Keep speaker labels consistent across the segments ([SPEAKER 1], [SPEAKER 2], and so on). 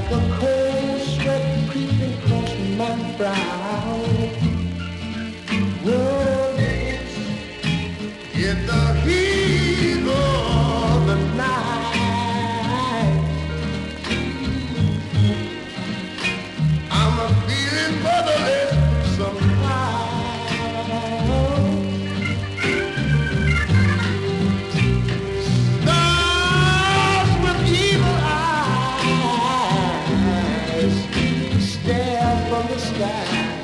[SPEAKER 1] The cold sweat creeping across my brow. Words in the heat of the night. I'm a feeling motherless somehow. Stars with evil eyes stare from the sky.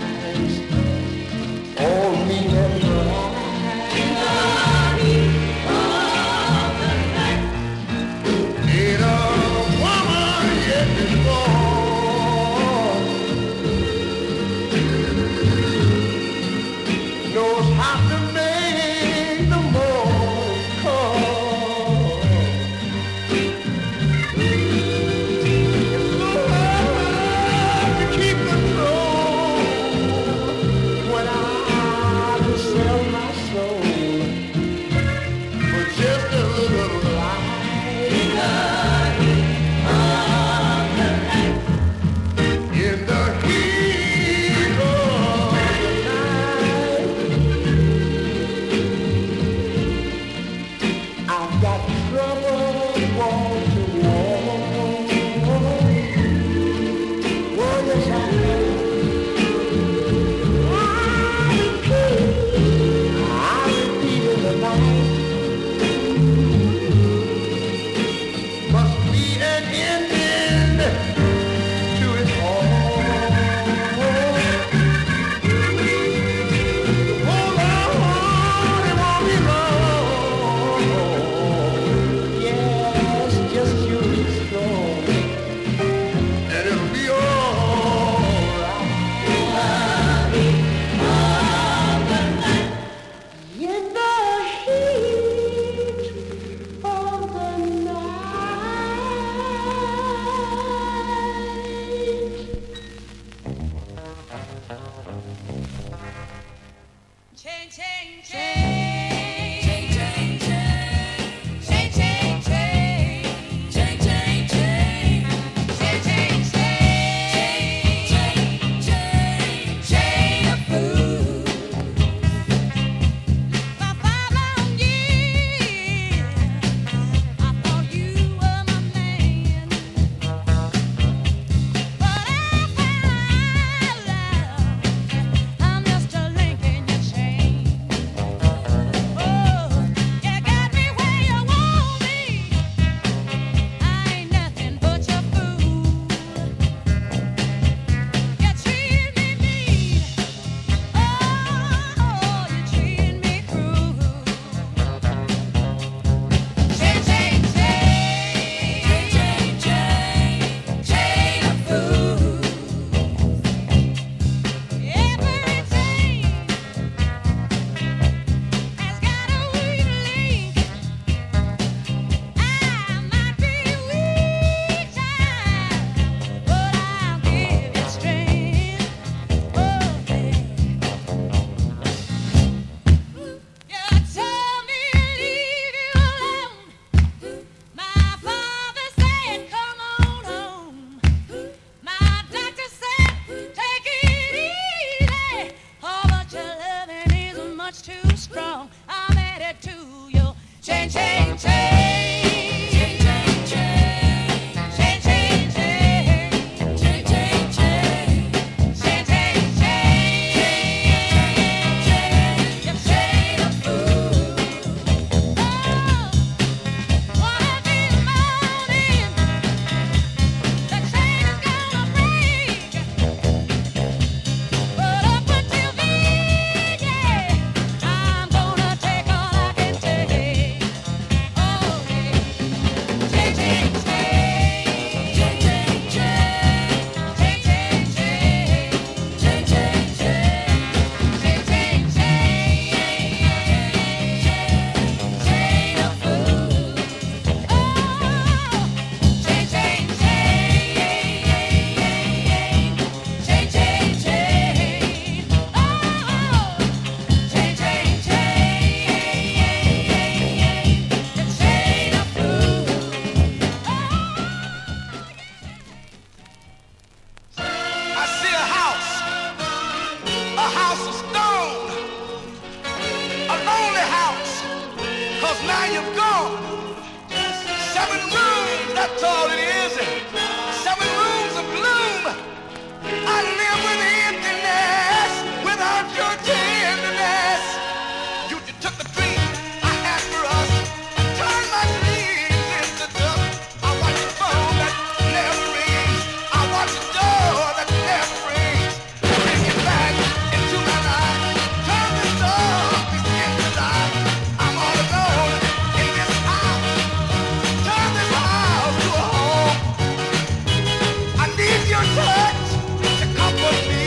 [SPEAKER 2] house of stone, a lonely house, 'cause now you've gone. 7 rooms, that's all it is. 7 rooms of gloom. I live with emptiness without your tenderness. You took the dream I had for us and turned my dreams into dust. I watch the phone that never rings. I watch the door that never rings. Bring it back into my life. Turn this darkness into light. I'm all alone in this house. Turn this house to a home. I need your touch to comfort me.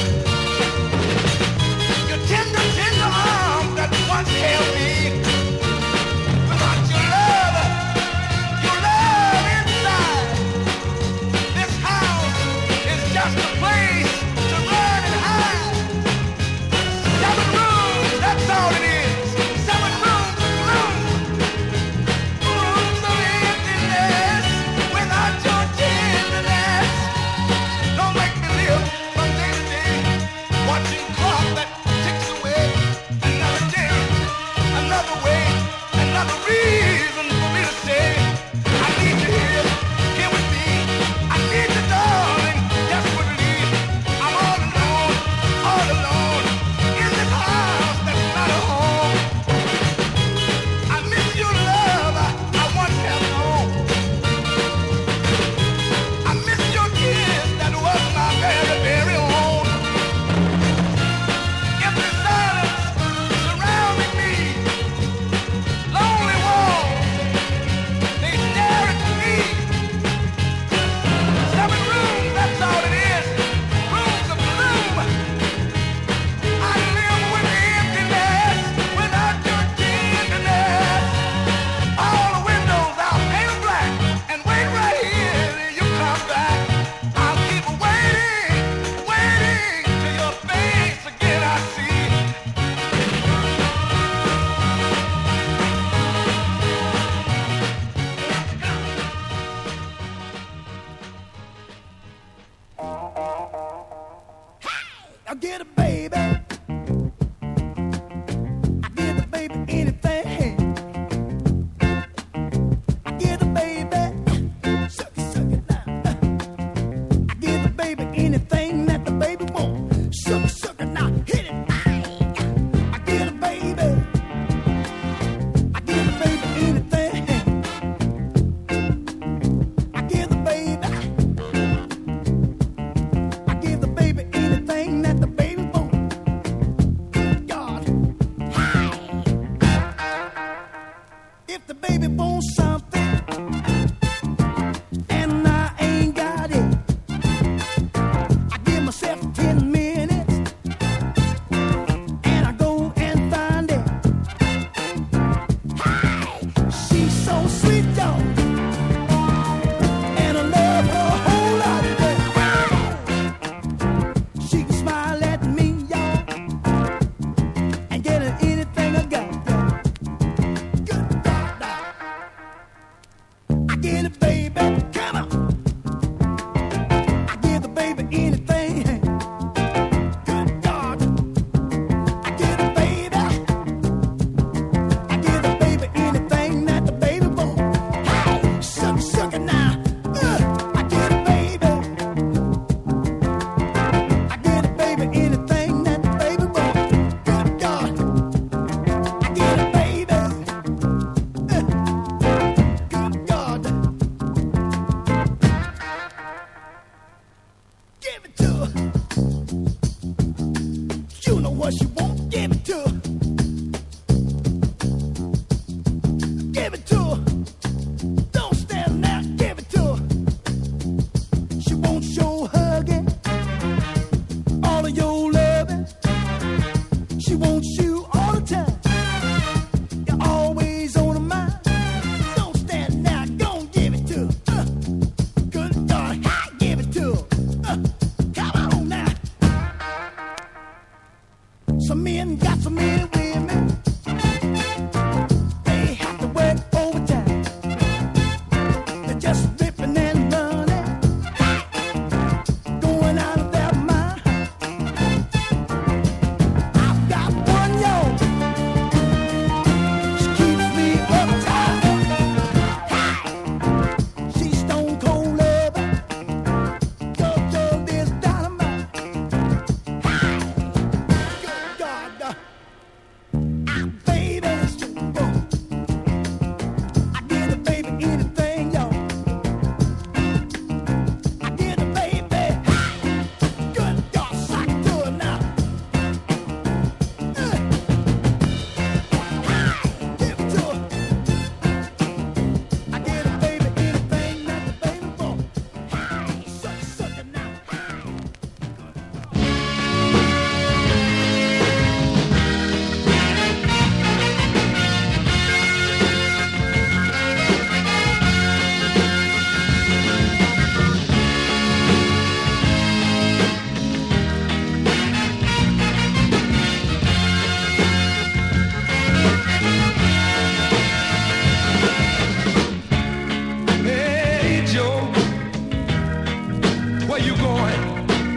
[SPEAKER 2] Your tender, tender arms that once held me. Without your love inside. This house is just a place to run and hide. 7 rooms, that's all it is. 7 rooms of gloom. Rooms of emptiness without your tenderness. Don't make me live from day to day, watching clock that ticks away. Another day, another way, another reason for me to stay. I need you here with me. I need you, darling, desperately. I'm all alone in this house that's not a home. I miss your love I once have known. I miss your kiss that was my very, very own. Empty silence surrounding me. Lonely walls, they stare at me. 7 rooms, that's all it is. Rooms of gloom. I live with emptiness without your tenderness. All the windows I'll paint black and wait right here till you come back. I'll keep waiting till your face again I see.
[SPEAKER 1] I get a baby. I give the baby anything. I give the baby, suck it now. I give the baby anything that the baby wants. Suck it now, hit it. I give the baby. I give the baby anything. I give the baby. I give the baby anything that the baby wants. God, if the baby wants something and I ain't got it, I give myself 10 minutes and I go and find it. She's so sweet, y'all, and I love her a whole lot. She can smile at me, y'all, and get her anything I got. Good God, now. I get it, baby, come on. I give the baby anything. Good God, I give the baby. I give the baby anything that the baby wants. Hey, suck it now. I give the baby. I give the baby anything that the baby wants. Good God, I give the baby. Good God, give it to her. You know what she wants. Give it to her. Give it to her. Don't stand there. Give it to her. She wants your hugging, all of your loving. She wants you all the time. You're always on her mind. Don't stand there. Go and give it to her. Good God, give it to her. Come on now. So me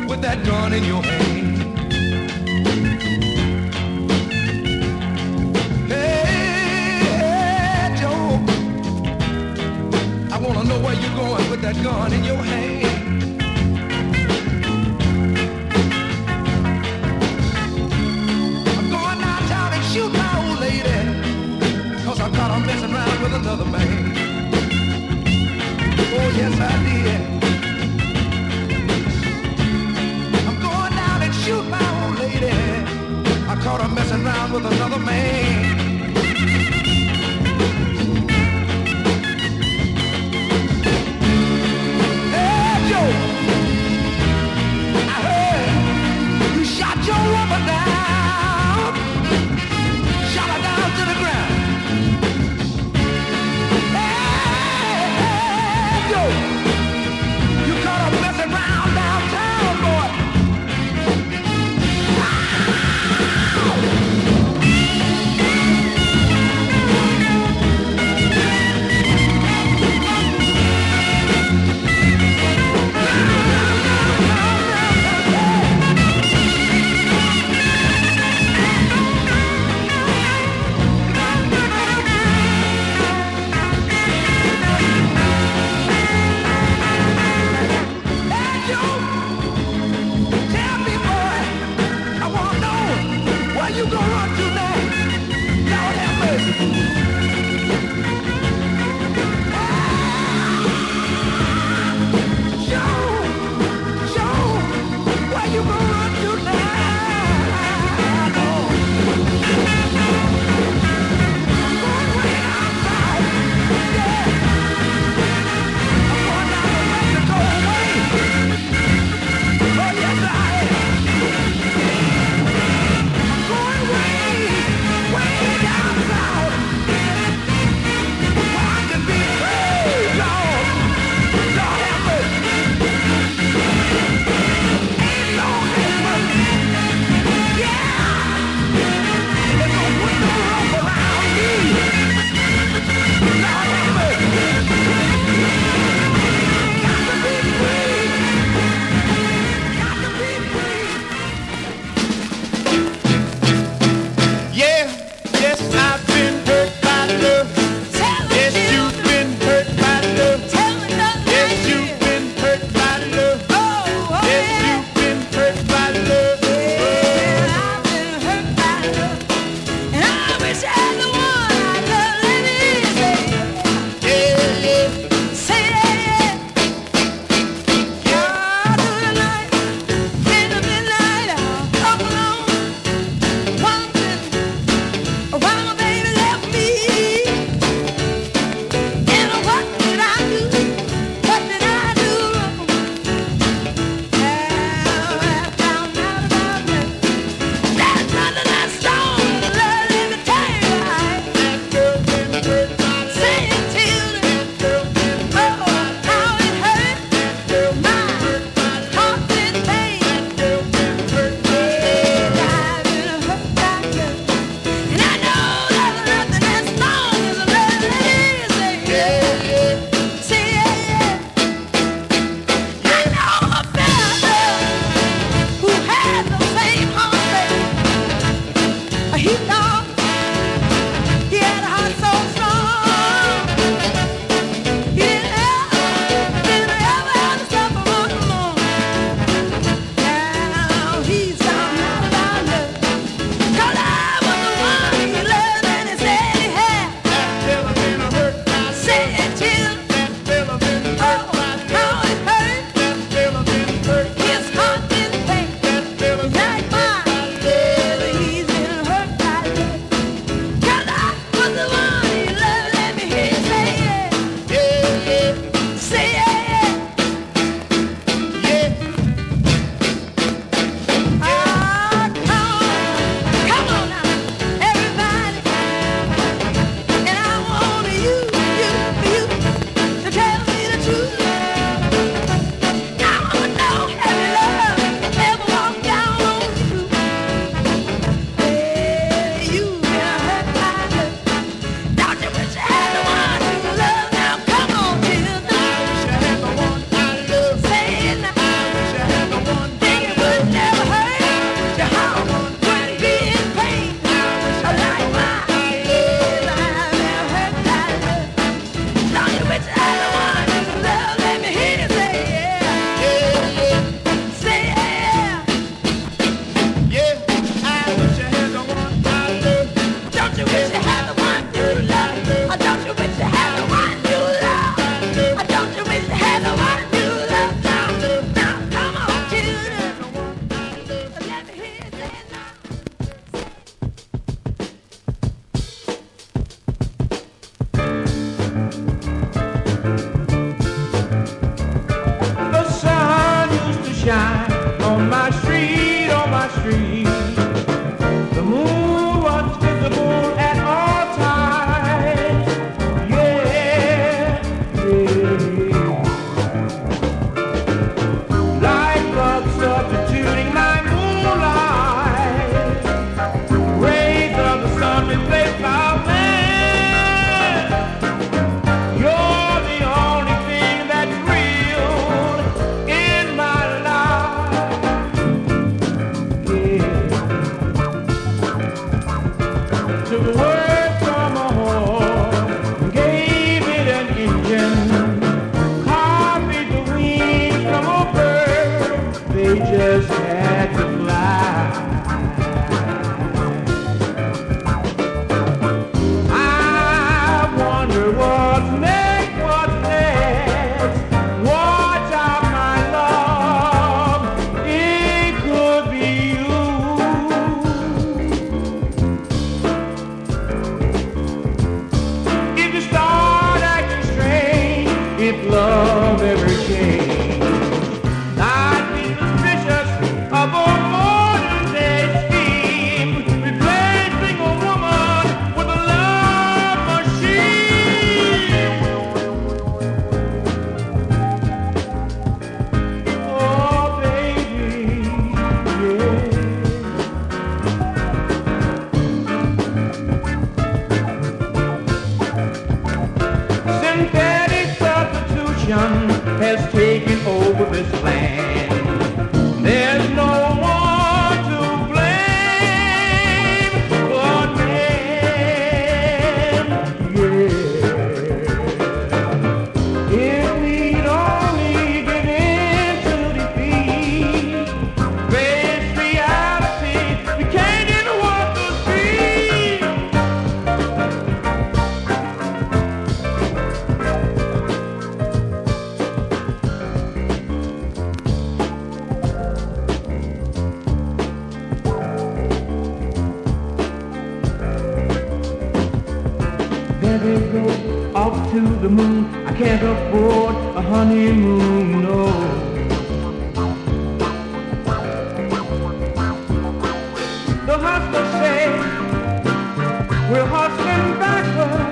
[SPEAKER 2] with that gun in your hand. Hey, Joe, I wanna know where you're going with that gun in your hand. I'm going downtown and shoot my old lady, 'cause I caught her messing around with another man. Oh, yes, I did. I'm going down and shoot my old lady. I caught her messing around with another man. Hey,
[SPEAKER 3] street. The moon was visible at all times. Yeah, yeah. Light bulbs substituting my moonlight. Rays of the sun replaced my man. You're the only thing that's real in my life. Yeah. Took a word from a horse, gave it an engine, copied the wings from a bird. They just had to fly. I wonder what's next, what's next. Watch out, my love, it could be you. If you start acting strange, if love ever changed, I'd be suspicious of a modern day scheme, replacing a woman with a love machine. Oh, baby, yeah. Synthetic substitution has taken over this land. There's no one to blame but man. Yeah. If we'd only give in to defeat, face reality, we can't even walk the street. There they go, off to the moon. I can't afford a honeymoon, no. The hustlers say we're hustling backwards.